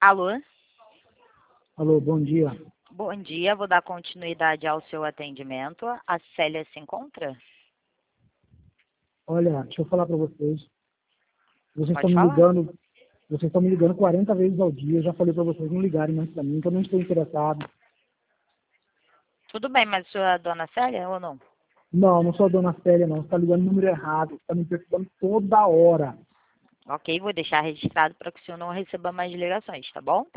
Alô? Alô, bom dia. Bom dia, vou dar continuidade ao seu atendimento. A Célia se encontra? Olha, deixa eu falar para vocês. Vocês estão Pode me falar. ligando, vocês estão me ligando 40 vezes ao dia. Eu já falei para vocês não ligarem mais para mim, que eu não estou interessado. Tudo bem, mas a sua é dona Célia ou não? Não, não sou a dona Célia, não. Você está ligando o número errado. Você está me perturbando toda hora. Ok, vou deixar registrado para que o senhor não receba mais ligações, tá bom?